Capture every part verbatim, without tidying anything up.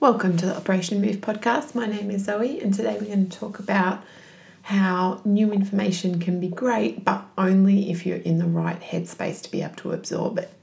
Welcome to the Operation Move podcast. My name is Zoe, and today we're going to talk about how new information can be great, but only if you're in the right headspace to be able to absorb it.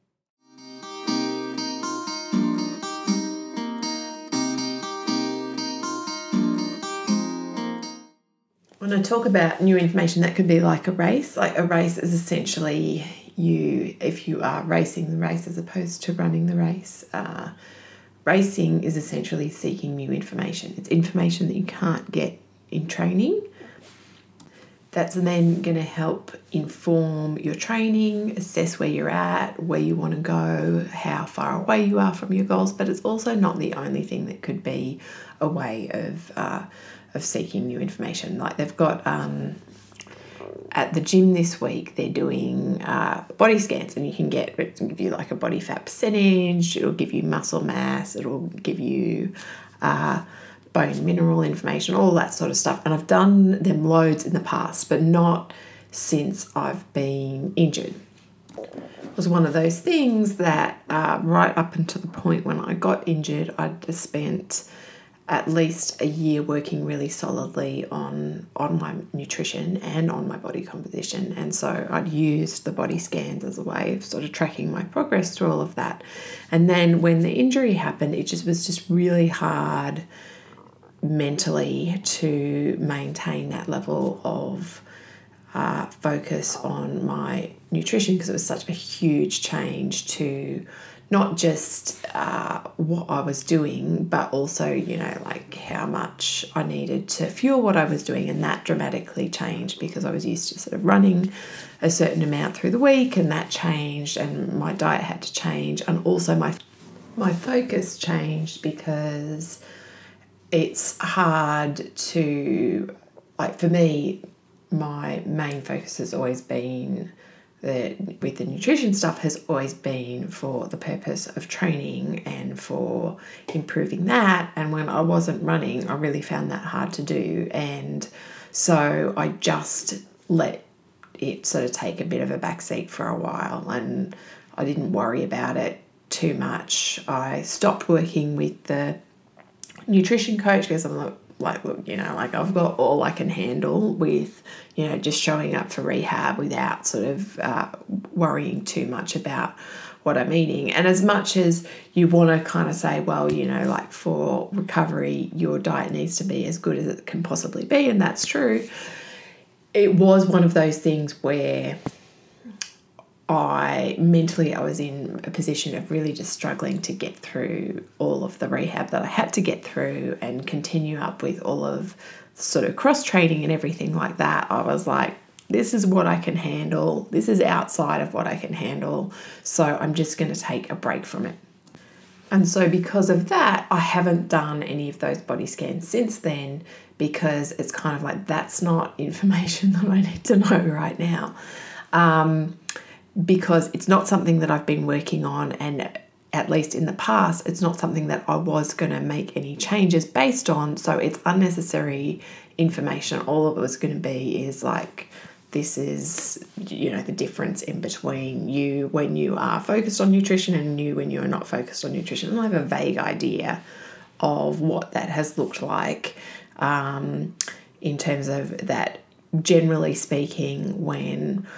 When I talk about new information, that could be like a race. Like a race is essentially you, if you are racing the race as opposed to running the race. Uh, Racing is essentially seeking new information. It's information that you can't get in training. That's then going to help inform your training, assess where you're at, where you want to go, how far away you are from your goals. But it's also not the only thing that could be a way of uh, of seeking new information. Like they've got um, at the gym this week, they're doing uh, body scans, and you can get, it can give you like a body fat percentage, it'll give you muscle mass, it'll give you uh, bone mineral information, all that sort of stuff. And I've done them loads in the past, but not since I've been injured. It was one of those things that uh, right up until the point when I got injured, I'd just spent at least a year working really solidly on on my nutrition and on my body composition. And so I'd used the body scans as a way of sort of tracking my progress through all of that. And then when the injury happened, it just was just really hard mentally to maintain that level of uh, focus on my nutrition, because it was such a huge change to not just uh, what I was doing, but also, you know, like how much I needed to fuel what I was doing. And that dramatically changed because I was used to sort of running a certain amount through the week, and that changed, and my diet had to change. And also my my focus changed because it's hard to, like for me, my main focus has always been The, with the nutrition stuff has always been for the purpose of training and for improving that. And when I wasn't running, I really found that hard to do. And so I just let it sort of take a bit of a backseat for a while, and I didn't worry about it too much. I stopped working with the nutrition coach because I'm like, like, look, you know, like I've got all I can handle with, you know, just showing up for rehab without sort of uh, worrying too much about what I'm eating. And as much as you want to kind of say, well, you know, like for recovery, your diet needs to be as good as it can possibly be, and that's true, it was one of those things where I mentally I was in a position of really just struggling to get through all of the rehab that I had to get through and continue up with all of sort of cross training and everything like that. I was like, this is what I can handle. This is outside of what I can handle. So I'm just going to take a break from it. And so because of that, I haven't done any of those body scans since then, because it's kind of like, that's not information that I need to know right now. Um, because it's not something that I've been working on, and at least in the past, it's not something that I was going to make any changes based on. So it's unnecessary information. All it was going to be is like, this is, you know, the difference in between you when you are focused on nutrition and you when you are not focused on nutrition. And I have a vague idea of what that has looked like um, in terms of that, generally speaking, when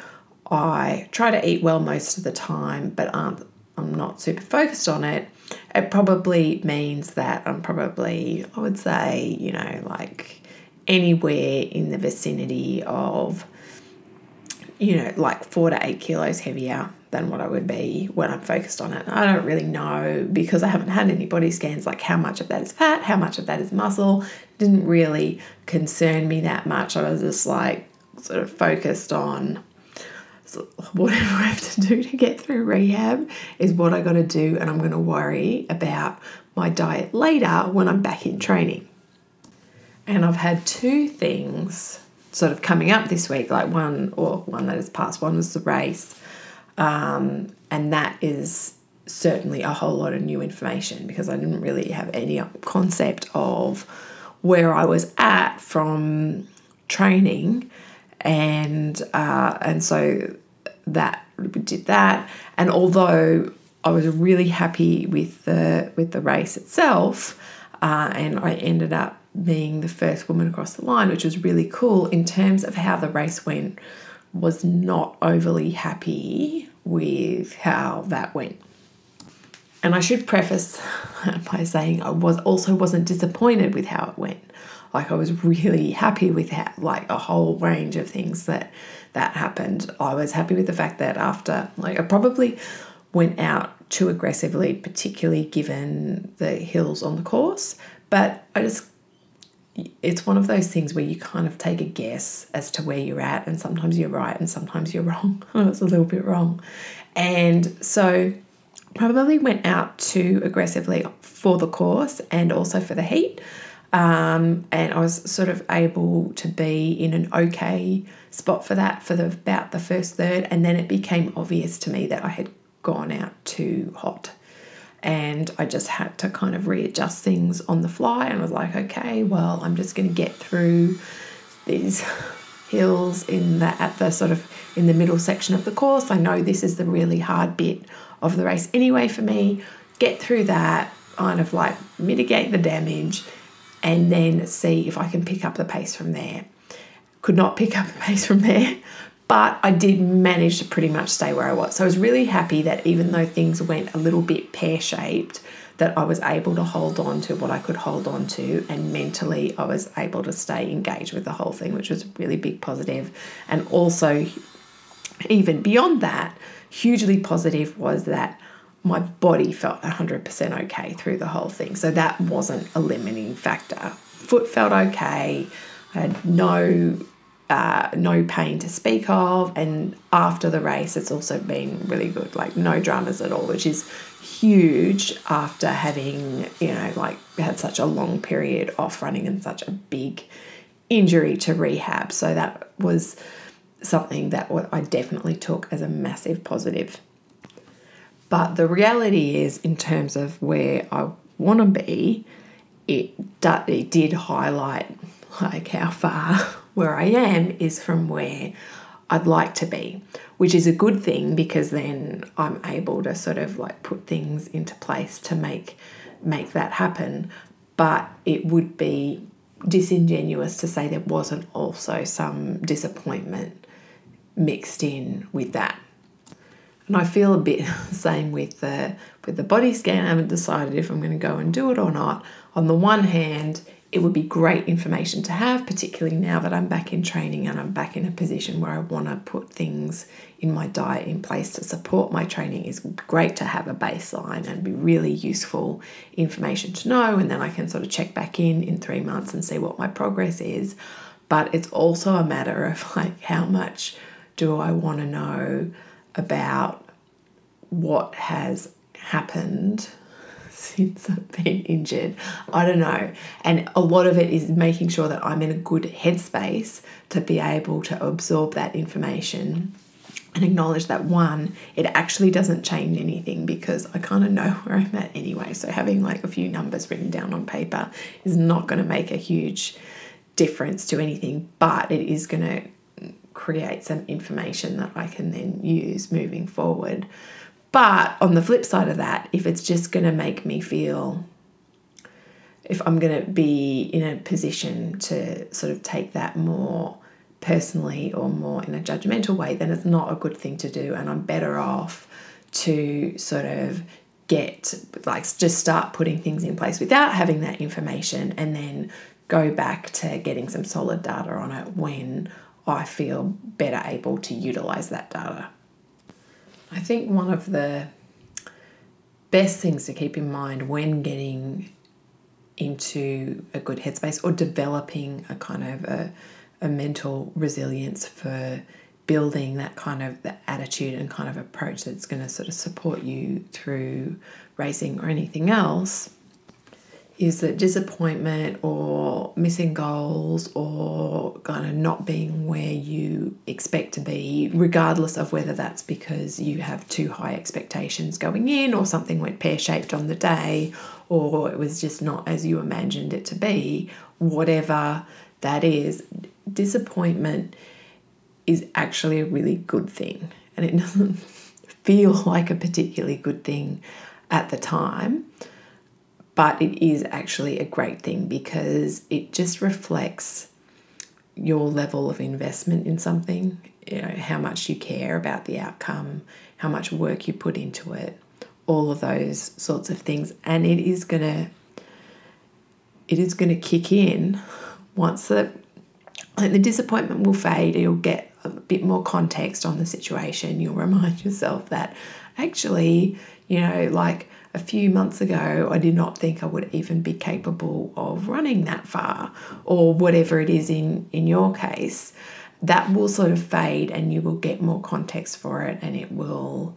I try to eat well most of the time, but um, I'm not super focused on it, it probably means that I'm probably, I would say, you know, like anywhere in the vicinity of, you know, like four to eight kilos heavier than what I would be when I'm focused on it. I don't really know, because I haven't had any body scans, like how much of that is fat, how much of that is muscle. It didn't really concern me that much. I was just like sort of focused on, so whatever I have to do to get through rehab is what I got to do, and I'm going to worry about my diet later when I'm back in training. And I've had two things sort of coming up this week, like one or one that has passed. One was the race, um, and that is certainly a whole lot of new information, because I didn't really have any concept of where I was at from training. And uh, and so that we did that. And although I was really happy with the with the race itself, uh, and I ended up being the first woman across the line, which was really cool. In terms of how the race went, was not overly happy with how that went. And I should preface by saying I was also wasn't disappointed with how it went. Like, I was really happy with how, like, a whole range of things that that happened. I was happy with the fact that after, like, I probably went out too aggressively, particularly given the hills on the course. But I just, it's one of those things where you kind of take a guess as to where you're at, and sometimes you're right and sometimes you're wrong. I was a little bit wrong. And so probably went out too aggressively for the course and also for the heat. Um, and I was sort of able to be in an okay spot for that for the, about the first third. And then it became obvious to me that I had gone out too hot. And I just had to kind of readjust things on the fly, and was like, okay, well, I'm just going to get through these hills in the, at the sort of in the middle section of the course. I know this is the really hard bit of the race anyway for me. Get through that, kind of like mitigate the damage, and then see if I can pick up the pace from there. Could not pick up the pace from there, but I did manage to pretty much stay where I was. So I was really happy that even though things went a little bit pear-shaped, that I was able to hold on to what I could hold on to, and mentally I was able to stay engaged with the whole thing, which was a really big positive. And also, even beyond that, hugely positive was that my body felt one hundred percent okay through the whole thing. So that wasn't a limiting factor. Foot felt okay. I had no uh, no pain to speak of. And after the race, it's also been really good, like no dramas at all, which is huge after having, you know, like had such a long period off running and such a big injury to rehab. So that was something that I definitely took as a massive positive. But the reality is, in terms of where I want to be, it, it did highlight like how far where I am is from where I'd like to be, which is a good thing, because then I'm able to sort of like put things into place to make make that happen. But it would be disingenuous to say there wasn't also some disappointment mixed in with that. And I feel a bit the same with the with the body scan. I haven't decided if I'm going to go and do it or not. On the one hand, it would be great information to have, particularly now that I'm back in training and I'm back in a position where I want to put things in my diet in place to support my training. It's great to have a baseline and be really useful information to know, and then I can sort of check back in in three months and see what my progress is. But it's also a matter of like, how much do I want to know about what has happened since I've been injured? I don't know. And a lot of it is making sure that I'm in a good headspace to be able to absorb that information and acknowledge that, one, it actually doesn't change anything because I kind of know where I'm at anyway. So having like a few numbers written down on paper is not going to make a huge difference to anything, but it is going to create some information that I can then use moving forward. But on the flip side of that, if it's just going to make me feel, if I'm going to be in a position to sort of take that more personally or more in a judgmental way, then it's not a good thing to do. And I'm better off to sort of get, like, just start putting things in place without having that information, and then go back to getting some solid data on it when I feel better able to utilize that data. I think one of the best things to keep in mind when getting into a good headspace or developing a kind of a, a mental resilience for building that kind of the attitude and kind of approach that's going to sort of support you through racing or anything else, is that disappointment or missing goals or kind of not being where you expect to be, regardless of whether that's because you have too high expectations going in or something went pear-shaped on the day or it was just not as you imagined it to be, whatever that is, disappointment is actually a really good thing. And it doesn't feel like a particularly good thing at the time, but it is actually a great thing because it just reflects your level of investment in something, you know, how much you care about the outcome, how much work you put into it, all of those sorts of things. And it is gonna it is gonna kick in once the like the disappointment will fade. You'll get a bit more context on the situation. You'll remind yourself that actually, you know, like a few months ago, I did not think I would even be capable of running that far, or whatever it is in, in your case. That will sort of fade and you will get more context for it, and it will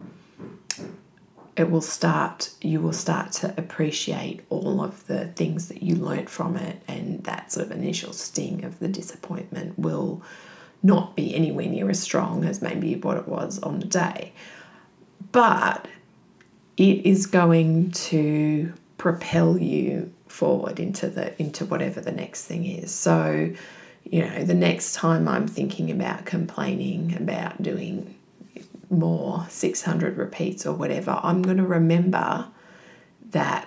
it will start you will start to appreciate all of the things that you learnt from it, and that sort of initial sting of the disappointment will not be anywhere near as strong as maybe what it was on the day. But it is going to propel you forward into the into whatever the next thing is. So, you know, the next time I'm thinking about complaining about doing more six hundred repeats or whatever, I'm going to remember that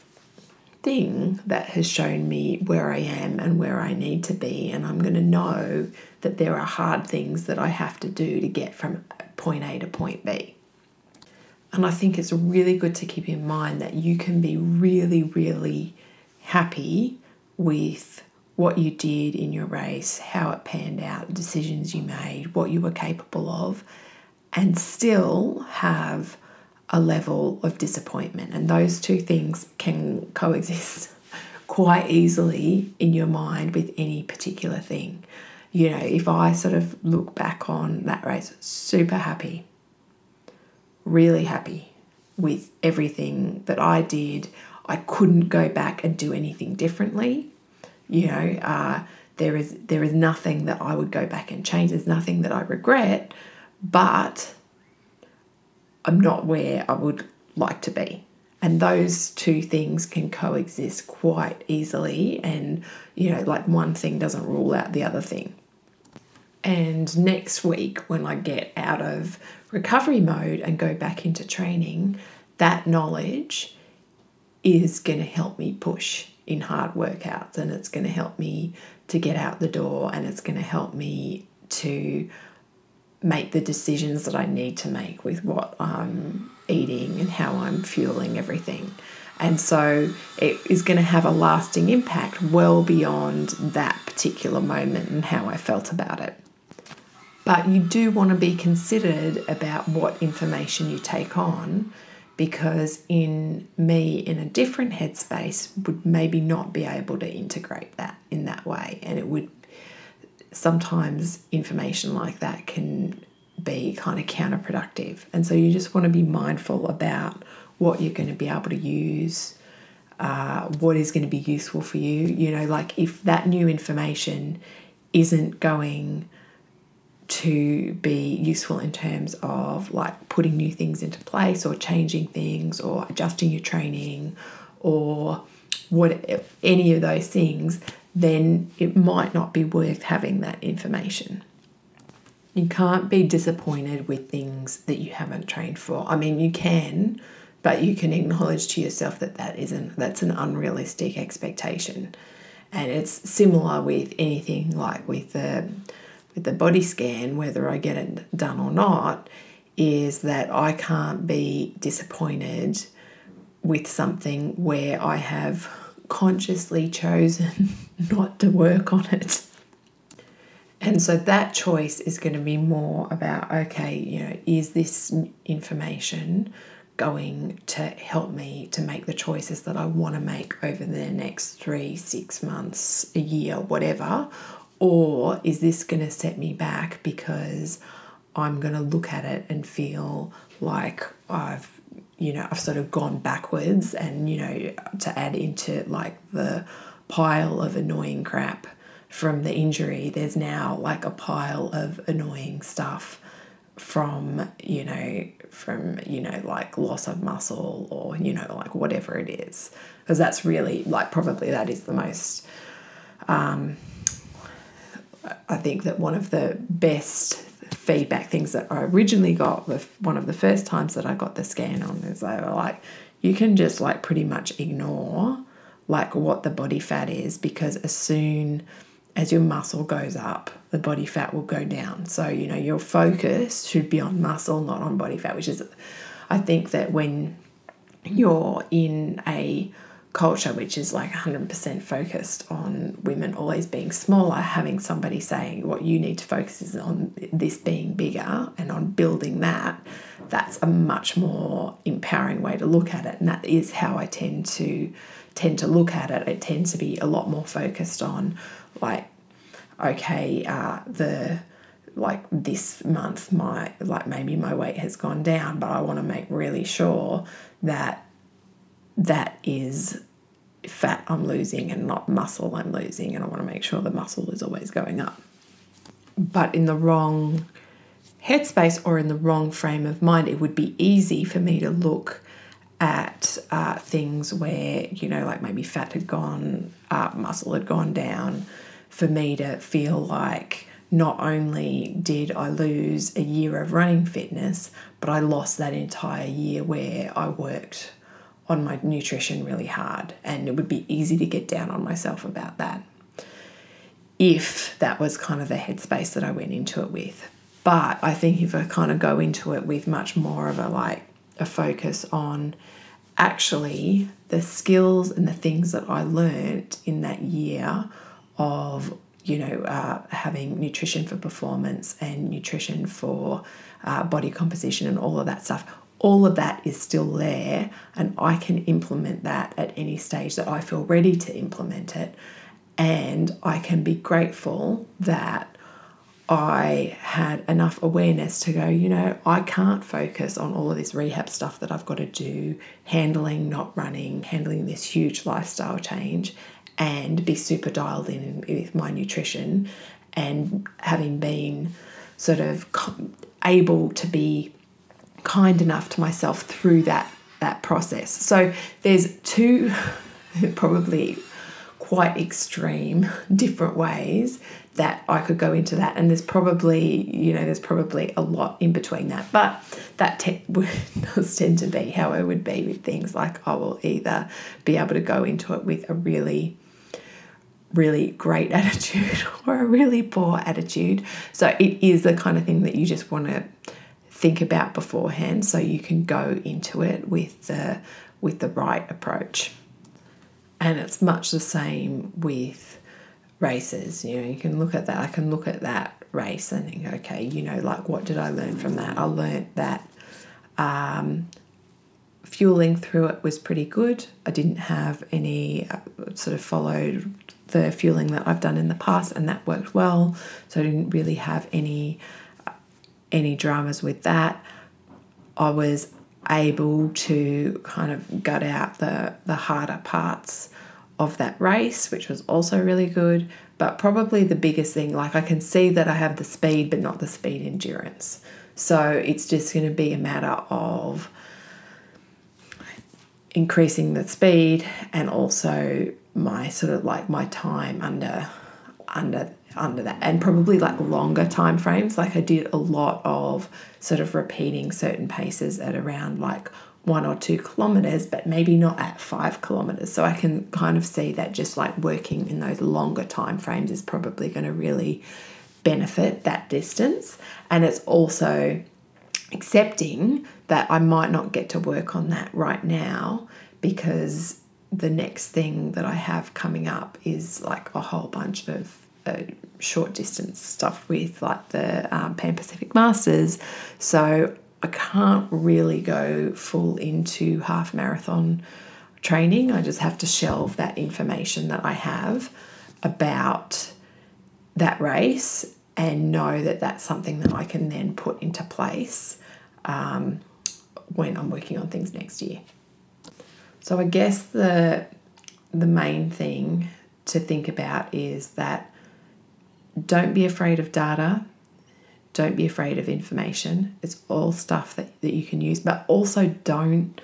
thing that has shown me where I am and where I need to be, and I'm going to know that there are hard things that I have to do to get from point A to point B. And I think it's really good to keep in mind that you can be really, really happy with what you did in your race, how it panned out, decisions you made, what you were capable of, and still have a level of disappointment. And those two things can coexist quite easily in your mind with any particular thing. You know, if I sort of look back on that race, super happy, really happy with everything that I did. I couldn't go back and do anything differently. You know, uh, there is there is nothing that I would go back and change. There's nothing that I regret, but I'm not where I would like to be. And those two things can coexist quite easily, and, you know, like one thing doesn't rule out the other thing. And next week, when I get out of recovery mode and go back into training, that knowledge is going to help me push in hard workouts, and it's going to help me to get out the door, and it's going to help me to make the decisions that I need to make with what I'm eating and how I'm fueling everything. And so it is going to have a lasting impact well beyond that particular moment and how I felt about it. But you do want to be considered about what information you take on, because in me in a different headspace would maybe not be able to integrate that in that way. And it would sometimes information like that can be kind of counterproductive. And so you just want to be mindful about what you're going to be able to use, uh, what is going to be useful for you. You know, like if that new information isn't going to be useful in terms of like putting new things into place or changing things or adjusting your training or what any of those things, then it might not be worth having that information. You can't be disappointed with things that you haven't trained for. I mean, you can, but you can acknowledge to yourself that that isn't, that's an unrealistic expectation. And it's similar with anything like with the with the body scan, whether I get it done or not, is that I can't be disappointed with something where I have consciously chosen not to work on it. And so that choice is going to be more about, okay, you know, is this information going to help me to make the choices that I want to make over the next three, six months, a year, whatever? Or is this going to set me back because I'm going to look at it and feel like I've, you know, I've sort of gone backwards, and, you know, to add into like the pile of annoying crap from the injury, there's now like a pile of annoying stuff from, you know, from, you know, like loss of muscle or, you know, like whatever it is. Because that's really like probably that is the most, um, I think that one of the best feedback things that I originally got the one of the first times that I got the scan on is they were like, you can just like pretty much ignore like what the body fat is, because as soon as your muscle goes up, the body fat will go down. So, you know, your focus should be on muscle, not on body fat, which is, I think that when you're in a culture which is like one hundred percent focused on women always being smaller, having somebody saying what you need to focus is on this being bigger and on building that, that's a much more empowering way to look at it. And that is how I tend to tend to look at it. It tends to be a lot more focused on like, okay, uh, the like this month my like maybe my weight has gone down, but I want to make really sure that that is fat I'm losing and not muscle I'm losing, and I want to make sure the muscle is always going up. But in the wrong headspace or in the wrong frame of mind, it would be easy for me to look at uh, things where, you know, like maybe fat had gone up, muscle had gone down, for me to feel like not only did I lose a year of running fitness, but I lost that entire year where I worked on my nutrition really hard, and it would be easy to get down on myself about that if that was kind of the headspace that I went into it with. But I think if I kind of go into it with much more of a like a focus on actually the skills and the things that I learnt in that year of, you know, uh, having nutrition for performance and nutrition for uh, body composition and all of that stuff, all of that is still there, and I can implement that at any stage that I feel ready to implement it. And I can be grateful that I had enough awareness to go, you know, I can't focus on all of this rehab stuff that I've got to do, handling not running, handling this huge lifestyle change, and be super dialed in with my nutrition, and having been sort of able to be kind enough to myself through that that process. So there's two probably quite extreme different ways that I could go into that, and there's probably, you know, there's probably a lot in between that, but that te- does tend to be how I would be with things. Like I will either be able to go into it with a really really great attitude or a really poor attitude. So it is the kind of thing that you just want to think about beforehand, so you can go into it with the with the right approach. And it's much the same with races. You know, you can look at that. I can look at that race and think, okay, you know, like what did I learn from that? I learned that um, fueling through it was pretty good. I didn't have any uh, sort of followed the fueling that I've done in the past, and that worked well. So I didn't really have any any dramas with that. I was able to kind of gut out the, the harder parts of that race, which was also really good. But probably the biggest thing, like I can see that I have the speed, but not the speed endurance. So it's just going to be a matter of increasing the speed and also my sort of like my time under under under that, and probably like longer time frames. Like I did a lot of sort of repeating certain paces at around like one or two kilometers, but maybe not at five kilometers. So I can kind of see that just like working in those longer time frames is probably going to really benefit that distance. And it's also accepting that I might not get to work on that right now, because the next thing that I have coming up is like a whole bunch of uh, short distance stuff with like the um, Pan Pacific Masters. So I can't really go full into half marathon training. I just have to shelve that information that I have about that race and know that that's something that I can then put into place um, when I'm working on things next year. So I guess the the main thing to think about is that don't be afraid of data. Don't be afraid of information. It's all stuff that, that you can use, but also don't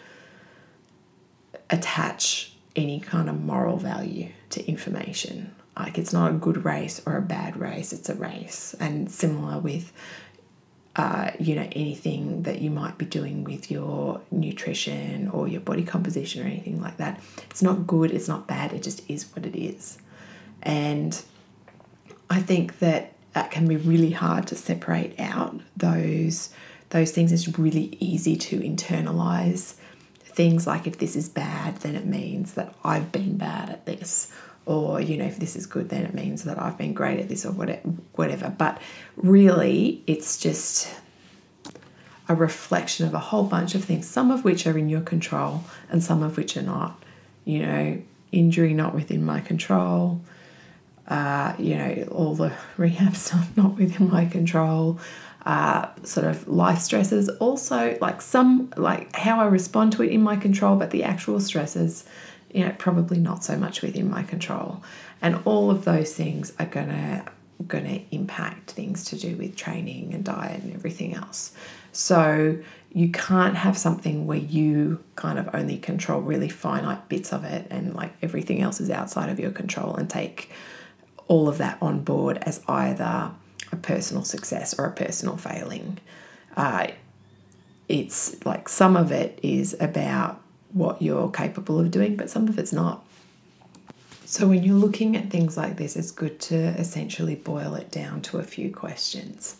attach any kind of moral value to information. Like it's not a good race or a bad race, it's a race. And similar with uh, you know, anything that you might be doing with your nutrition or your body composition or anything like that. It's not good, it's not bad, it just is what it is. And I think that that can be really hard to separate out those those things. It's really easy to internalize things like, if this is bad, then it means that I've been bad at this, or, you know, if this is good, then it means that I've been great at this, or whatever. But really, it's just a reflection of a whole bunch of things, some of which are in your control and some of which are not. You know, injury not within my control, uh, you know, all the rehab stuff not within my control, uh, sort of life stresses also, like some, like how I respond to it in my control, but the actual stresses, you know, probably not so much within my control. And all of those things are gonna gonna impact things to do with training and diet and everything else. So you can't have something where you kind of only control really finite bits of it and like everything else is outside of your control, and take all of that on board as either a personal success or a personal failing. Uh, it's like some of it is about what you're capable of doing, but some of it's not. So when you're looking at things like this, it's good to essentially boil it down to a few questions.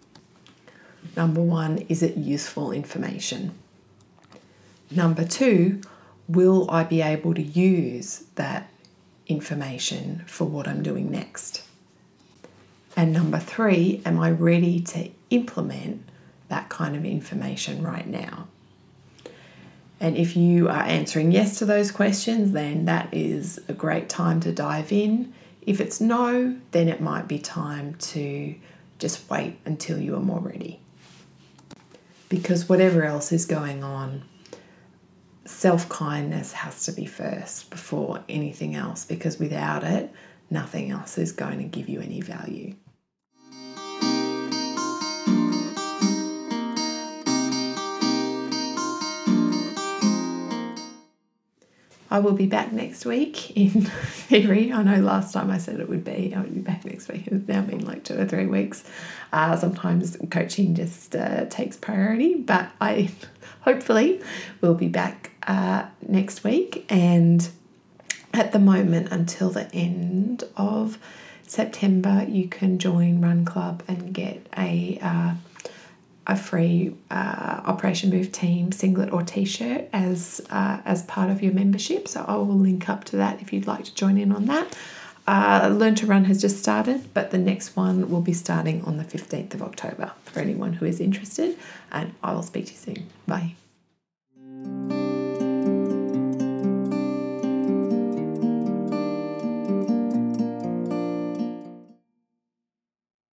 Number one, is it useful information? Number two, will I be able to use that information for what I'm doing next? And number three, am I ready to implement that kind of information right now? And if you are answering yes to those questions, then that is a great time to dive in. If it's no, then it might be time to just wait until you are more ready. Because whatever else is going on, self-kindness has to be first before anything else, because without it, nothing else is going to give you any value. I will be back next week in theory. I know last time I said it would be, I would be back next week. It's now been like two or three weeks. Uh, sometimes coaching just uh, takes priority, but I hopefully will be back uh, next week. And at the moment, until the end of September, you can join Run Club and get a uh, a free uh, Operation Move Team singlet or t-shirt as uh, as part of your membership. So I will link up to that if you'd like to join in on that. Uh, Learn to Run has just started, but the next one will be starting on the fifteenth of October for anyone who is interested. And I will speak to you soon. Bye.